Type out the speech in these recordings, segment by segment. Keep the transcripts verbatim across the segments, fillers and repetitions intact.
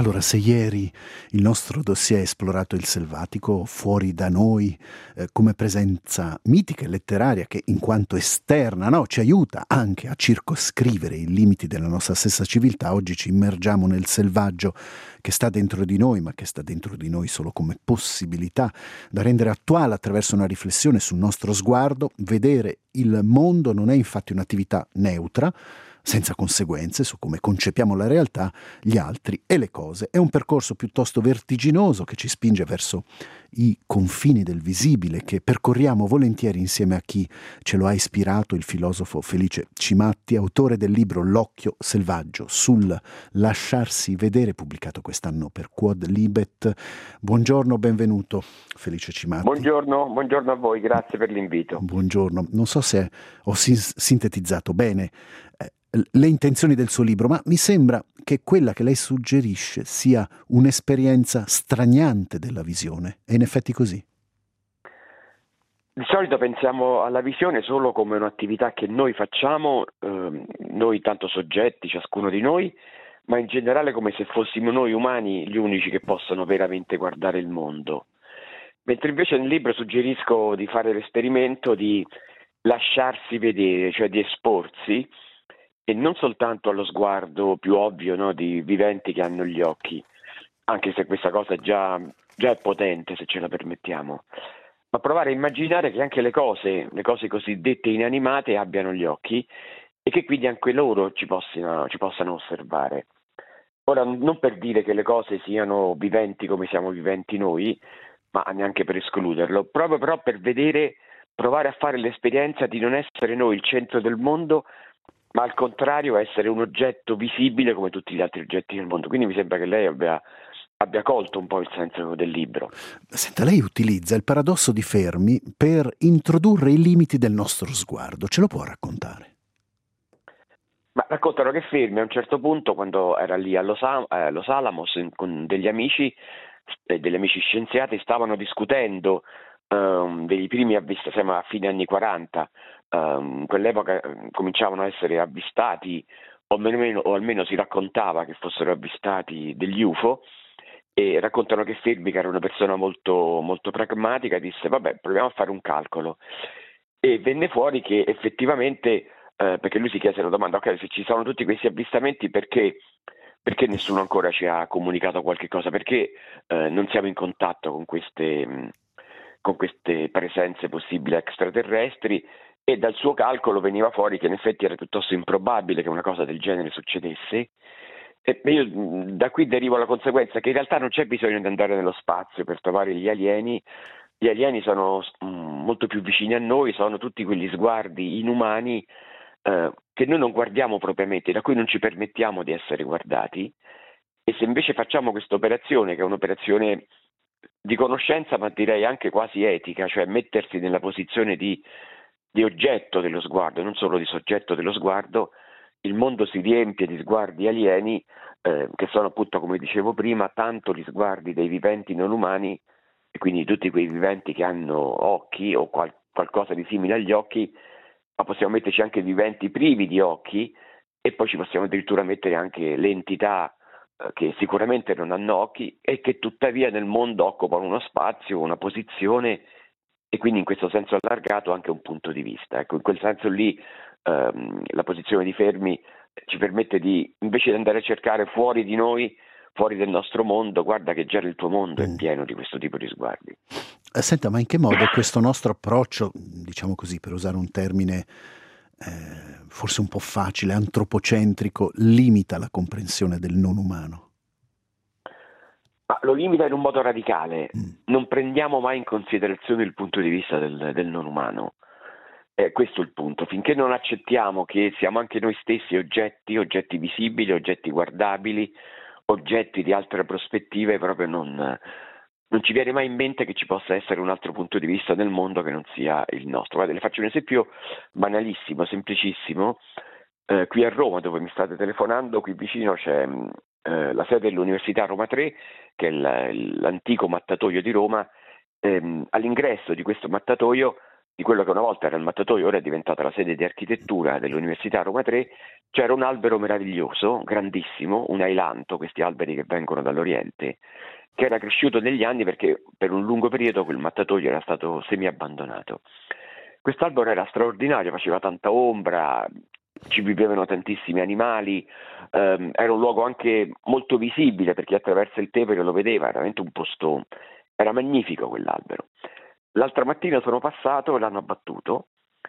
Allora, se ieri il nostro dossier ha esplorato il selvatico fuori da noi eh, come presenza mitica e letteraria che in quanto esterna, no, ci aiuta anche a circoscrivere i limiti della nostra stessa civiltà, oggi ci immergiamo nel selvaggio che sta dentro di noi, ma che sta dentro di noi solo come possibilità da rendere attuale attraverso una riflessione sul nostro sguardo. Vedere il mondo non è infatti un'attività neutra, senza conseguenze su come concepiamo la realtà, gli altri e le cose. È un percorso piuttosto vertiginoso che ci spinge verso i confini del visibile, che percorriamo volentieri insieme a chi ce lo ha ispirato, il filosofo Felice Cimatti, autore del libro L'occhio selvaggio sul lasciarsi vedere, pubblicato quest'anno per Quod Libet. Buongiorno, benvenuto Felice Cimatti. Buongiorno, buongiorno a voi, grazie per l'invito. Buongiorno, non so se ho sin- sintetizzato bene eh, le intenzioni del suo libro, ma mi sembra che quella che lei suggerisce sia un'esperienza straniante della visione. È in effetti così? Di solito pensiamo alla visione solo come un'attività che noi facciamo, eh, noi tanto soggetti, ciascuno di noi, ma in generale come se fossimo noi umani gli unici che possono veramente guardare il mondo. Mentre invece nel libro suggerisco di fare l'esperimento di lasciarsi vedere, cioè di esporsi, e non soltanto allo sguardo più ovvio, no, di viventi che hanno gli occhi, anche se questa cosa già, già è potente, se ce la permettiamo, ma provare a immaginare che anche le cose, le cose cosiddette inanimate abbiano gli occhi e che quindi anche loro ci possano, ci possano osservare. Ora, non per dire che le cose siano viventi come siamo viventi noi, ma neanche per escluderlo, proprio però per vedere, provare a fare l'esperienza di non essere noi il centro del mondo, ma al contrario essere un oggetto visibile come tutti gli altri oggetti del mondo. Quindi mi sembra che lei abbia, abbia colto un po' il senso del libro. Senta, lei utilizza il paradosso di Fermi per introdurre i limiti del nostro sguardo. Ce lo può raccontare? Ma raccontano che Fermi a un certo punto, quando era lì a Los, Al- eh, Los Alamos in- con degli amici, eh, degli amici scienziati, stavano discutendo ehm, dei primi avvistati, siamo a fine anni quaranta, ehm, in quell'epoca eh, cominciavano a essere avvistati, o almeno, o almeno si raccontava che fossero avvistati degli U F O, e raccontano che Fermi, che era una persona molto, molto pragmatica, disse vabbè, proviamo a fare un calcolo. E venne fuori che effettivamente, eh, perché lui si chiese la domanda, ok, se ci sono tutti questi avvistamenti, perché, perché nessuno ancora ci ha comunicato qualche cosa? Perché eh, non siamo in contatto con queste, mh, con queste presenze possibili extraterrestri? E dal suo calcolo veniva fuori che in effetti era piuttosto improbabile che una cosa del genere succedesse. E io mh, da qui derivo la conseguenza che in realtà non c'è bisogno di andare nello spazio per trovare gli alieni. Gli alieni sono mh, molto più vicini a noi, sono tutti quegli sguardi inumani eh, che noi non guardiamo propriamente, da cui non ci permettiamo di essere guardati. E se invece facciamo questa operazione, che è un'operazione di conoscenza, ma direi anche quasi etica, cioè mettersi nella posizione di, di oggetto dello sguardo, non solo di soggetto dello sguardo, il mondo si riempie di sguardi alieni, eh, che sono appunto, come dicevo prima, tanto gli sguardi dei viventi non umani, e quindi tutti quei viventi che hanno occhi o qual- qualcosa di simile agli occhi, ma possiamo metterci anche viventi privi di occhi, e poi ci possiamo addirittura mettere anche le entità eh, che sicuramente non hanno occhi e che tuttavia nel mondo occupano uno spazio, una posizione, e quindi in questo senso allargato anche un punto di vista. Ecco, in quel senso lì ehm, la posizione di Fermi ci permette di, invece di andare a cercare fuori di noi, fuori del nostro mondo, guarda che già il tuo mondo è Mm. pieno di questo tipo di sguardi. Eh, Senta, ma in che modo questo nostro approccio, diciamo così, per usare un termine eh, forse un po' facile, antropocentrico, limita la comprensione del non umano? Ma lo limita in un modo radicale. Mm. Non prendiamo mai in considerazione il punto di vista del, del non umano. Eh, questo è il punto. Finché non accettiamo che siamo anche noi stessi oggetti, oggetti visibili, oggetti guardabili, oggetti di altre prospettive, proprio non, non ci viene mai in mente che ci possa essere un altro punto di vista nel mondo che non sia il nostro. Guarda, le faccio un esempio banalissimo, semplicissimo. Eh, qui a Roma, dove mi state telefonando, qui vicino c'è mh, eh, la sede dell'Università Roma tre, che è il- l'antico mattatoio di Roma. Ehm, all'ingresso di questo mattatoio di quello che una volta era il mattatoio, ora è diventata la sede di architettura dell'Università Roma tre, c'era un albero meraviglioso, grandissimo, un ailanto, questi alberi che vengono dall'Oriente, che era cresciuto negli anni perché per un lungo periodo quel mattatoio era stato semi-abbandonato. Quest'albero era straordinario, faceva tanta ombra, ci vivevano tantissimi animali, ehm, era un luogo anche molto visibile perché attraverso il Tevere lo vedeva, era veramente un posto, era magnifico quell'albero. L'altra mattina sono passato e l'hanno abbattuto,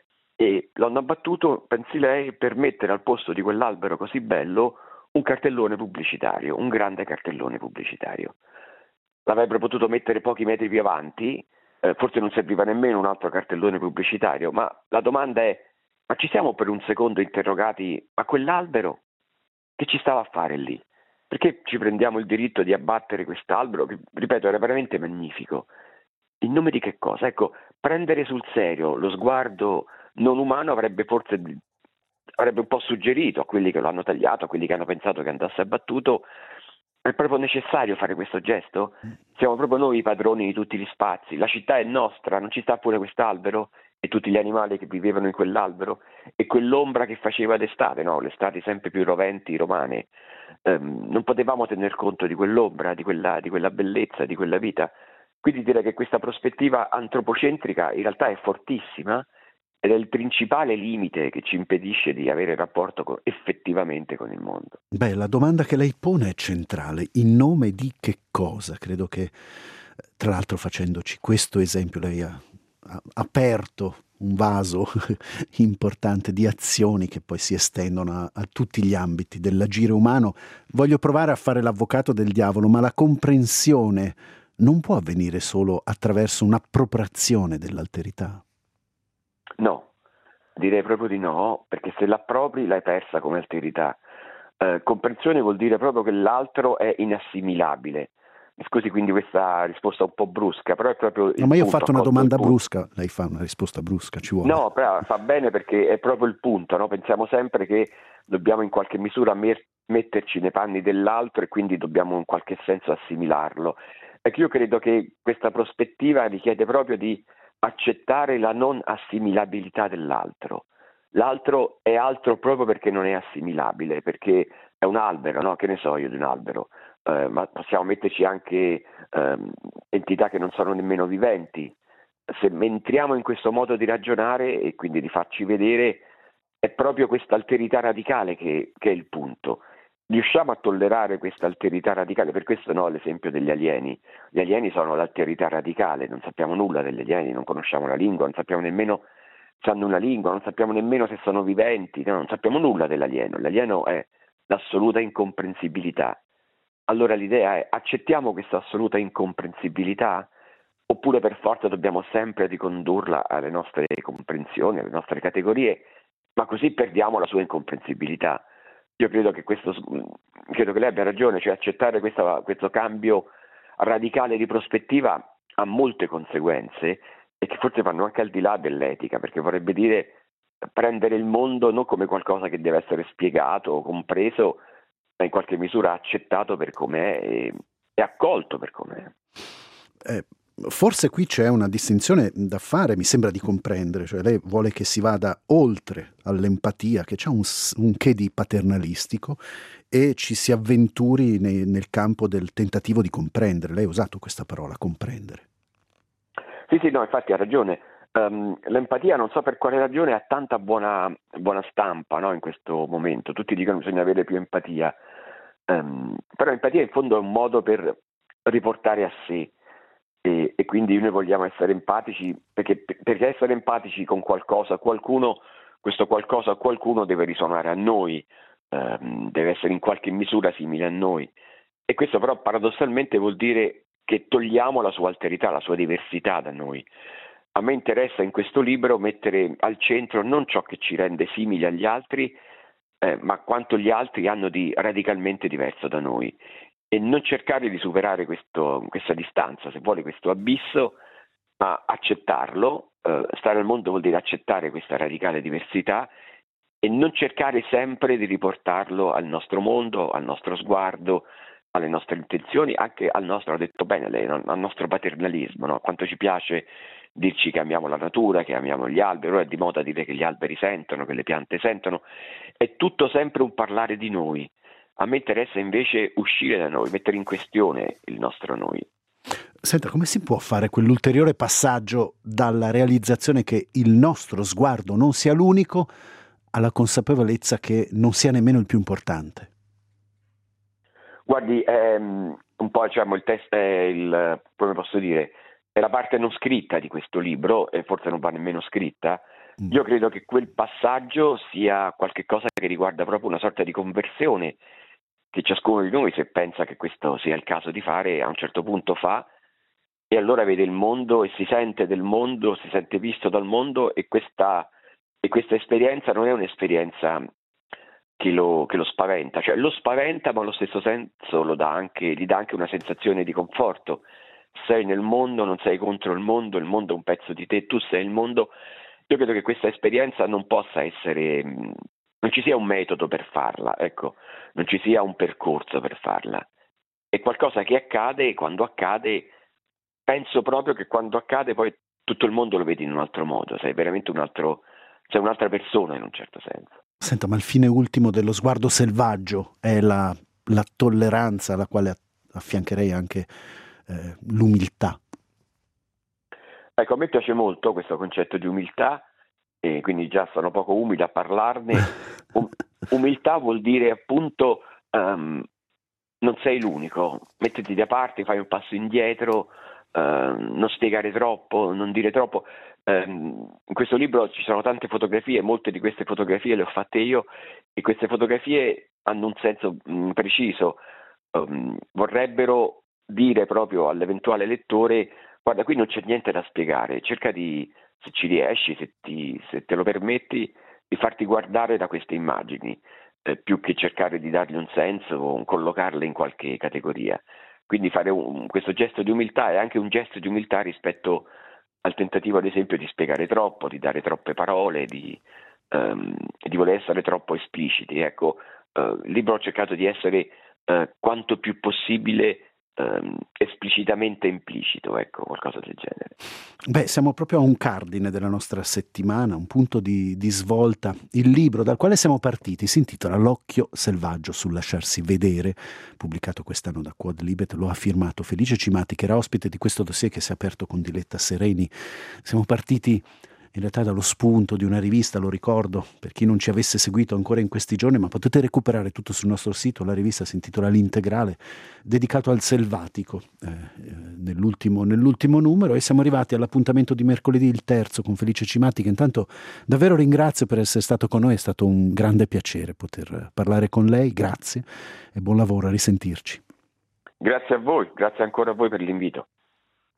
e l'hanno abbattuto, pensi lei, per mettere al posto di quell'albero così bello un cartellone pubblicitario, un grande cartellone pubblicitario. L'avrebbero potuto mettere pochi metri più avanti, eh, forse non serviva nemmeno un altro cartellone pubblicitario, ma la domanda è: ma ci siamo per un secondo interrogati, ma quell'albero che ci stava a fare lì? Perché ci prendiamo il diritto di abbattere quest'albero che, ripeto, era veramente magnifico? In nome di che cosa? Ecco, prendere sul serio lo sguardo non umano avrebbe forse avrebbe un po' suggerito a quelli che lo hanno tagliato, a quelli che hanno pensato che andasse abbattuto: è proprio necessario fare questo gesto? Siamo proprio noi i padroni di tutti gli spazi, la città è nostra, non ci sta pure quest'albero? E tutti gli animali che vivevano in quell'albero? E quell'ombra che faceva d'estate, no? Le estati sempre più roventi romane. Ehm, non potevamo tener conto di quell'ombra, di quella, di quella bellezza, di quella vita. Quindi direi che questa prospettiva antropocentrica in realtà è fortissima ed è il principale limite che ci impedisce di avere rapporto con, effettivamente con il mondo. Beh, la domanda che lei pone è centrale. In nome di che cosa? Credo che, tra l'altro, facendoci questo esempio, lei ha, ha aperto un vaso importante di azioni che poi si estendono a, a tutti gli ambiti dell'agire umano. Voglio provare a fare l'avvocato del diavolo, ma la comprensione non può avvenire solo attraverso un'appropriazione dell'alterità. No, direi proprio di no, perché se l'appropri l'hai persa come alterità. Eh, comprensione vuol dire proprio che l'altro è inassimilabile. Mi scusi quindi questa risposta un po' brusca, però è proprio il No, ma io ho punto, fatto ha una colto il domanda punto. brusca, lei fa una risposta brusca, ci vuole. No, però fa bene perché è proprio il punto, no? Pensiamo sempre che dobbiamo in qualche misura mer- metterci nei panni dell'altro e quindi dobbiamo in qualche senso assimilarlo. Ecco, io credo che questa prospettiva richiede proprio di accettare la non assimilabilità dell'altro. L'altro è altro proprio perché non è assimilabile, perché è un albero, no? Che ne so io di un albero? Eh, ma possiamo metterci anche ehm, entità che non sono nemmeno viventi. Se entriamo in questo modo di ragionare e quindi di farci vedere, è proprio questa alterità radicale che, che è il punto. Riusciamo a tollerare questa alterità radicale? Per questo no, l'esempio degli alieni. Gli alieni sono l'alterità radicale, non sappiamo nulla degli alieni, non conosciamo la lingua, non sappiamo nemmeno se hanno una lingua, non sappiamo nemmeno se sono viventi, no, non sappiamo nulla dell'alieno. L'alieno è l'assoluta incomprensibilità. Allora l'idea è: accettiamo questa assoluta incomprensibilità? Oppure per forza dobbiamo sempre ricondurla alle nostre comprensioni, alle nostre categorie, ma così perdiamo la sua incomprensibilità. Io credo che questo, credo che lei abbia ragione, cioè accettare questa, questo cambio radicale di prospettiva ha molte conseguenze e che forse vanno anche al di là dell'etica, perché vorrebbe dire prendere il mondo non come qualcosa che deve essere spiegato o compreso, ma in qualche misura accettato per com'è e, e accolto per com'è. Eh, forse qui c'è una distinzione da fare, mi sembra di comprendere, cioè lei vuole che si vada oltre all'empatia, che c'è un, un che di paternalistico, e ci si avventuri nei, nel campo del tentativo di comprendere. Lei ha usato questa parola, comprendere. Sì, sì, no, infatti ha ragione. Um, l'empatia, non so per quale ragione, ha tanta buona, buona stampa, no, in questo momento. Tutti dicono che bisogna avere più empatia, um, però empatia in fondo è un modo per riportare a sé. E, e quindi noi vogliamo essere empatici perché, perché essere empatici con qualcosa, qualcuno, questo qualcosa, qualcuno deve risuonare a noi, ehm, deve essere in qualche misura simile a noi, e questo però paradossalmente vuol dire che togliamo la sua alterità, la sua diversità da noi. A me interessa in questo libro mettere al centro non ciò che ci rende simili agli altri, eh, ma quanto gli altri hanno di radicalmente diverso da noi. E non cercare di superare questo, questa distanza, se vuole questo abisso, ma accettarlo. Eh, stare al mondo vuol dire accettare questa radicale diversità e non cercare sempre di riportarlo al nostro mondo, al nostro sguardo, alle nostre intenzioni, anche al nostro, ha detto bene lei, no? Al nostro paternalismo, no? Quanto ci piace dirci che amiamo la natura, che amiamo gli alberi. Ora è di moda dire che gli alberi sentono, che le piante sentono. È tutto sempre un parlare di noi. A me interessa invece uscire da noi, mettere in questione il nostro noi. Senta, come si può fare quell'ulteriore passaggio dalla realizzazione che il nostro sguardo non sia l'unico alla consapevolezza che non sia nemmeno il più importante? Guardi, ehm, un po' diciamo il testo, eh, il, come posso dire, è la parte non scritta di questo libro, e forse non va nemmeno scritta. Mm. Io credo che quel passaggio sia qualcosa che riguarda proprio una sorta di conversione che ciascuno di noi, se pensa che questo sia il caso di fare, a un certo punto fa, e allora vede il mondo e si sente del mondo, si sente visto dal mondo, e questa, e questa esperienza non è un'esperienza che lo, che lo spaventa, cioè lo spaventa, ma allo stesso senso lo dà anche, gli dà anche una sensazione di conforto. Sei nel mondo, non sei contro il mondo, il mondo è un pezzo di te, tu sei il mondo. Io credo che questa esperienza non possa essere, non ci sia un metodo per farla, ecco, non ci sia un percorso per farla. È qualcosa che accade, e quando accade, penso proprio che quando accade poi tutto il mondo lo vedi in un altro modo, sei veramente un altro, sei un'altra persona in un certo senso. Senta, ma il fine ultimo dello sguardo selvaggio è la, la tolleranza, alla quale affiancherei anche eh, l'umiltà. Ecco, a me piace molto questo concetto di umiltà, e quindi già sono poco umile a parlarne. Um, umiltà vuol dire appunto um, non sei l'unico, mettiti da parte, fai un passo indietro, uh, non spiegare troppo, non dire troppo. Um, in questo libro ci sono tante fotografie, molte di queste fotografie le ho fatte io, e queste fotografie hanno un senso um, preciso, um, vorrebbero dire proprio all'eventuale lettore: guarda, qui non c'è niente da spiegare, cerca di, se ci riesci, se, ti, se te lo permetti, di farti guardare da queste immagini, eh, più che cercare di dargli un senso o collocarle in qualche categoria. Quindi fare un, questo gesto di umiltà è anche un gesto di umiltà rispetto al tentativo, ad esempio, di spiegare troppo, di dare troppe parole, di, um, di voler essere troppo espliciti. Ecco, uh, il libro ho cercato di essere uh, quanto più possibile Um, esplicitamente implicito, ecco, qualcosa del genere. Beh, siamo proprio a un cardine della nostra settimana, un punto di, di svolta. Il libro dal quale siamo partiti si intitola L'occhio selvaggio sul lasciarsi vedere, pubblicato quest'anno da Quod Libet. Lo ha firmato Felice Cimati, che era ospite di questo dossier che si è aperto con Diletta Sereni. Siamo partiti in realtà dallo spunto di una rivista, lo ricordo per chi non ci avesse seguito ancora in questi giorni, ma potete recuperare tutto sul nostro sito. La rivista si intitola L'Integrale, dedicato al selvatico, eh, nell'ultimo, nell'ultimo numero, e siamo arrivati all'appuntamento di mercoledì, il terzo, con Felice Cimati, che intanto davvero ringrazio per essere stato con noi. È stato un grande piacere poter parlare con lei, grazie e buon lavoro, a risentirci. Grazie a voi, grazie ancora a voi per l'invito.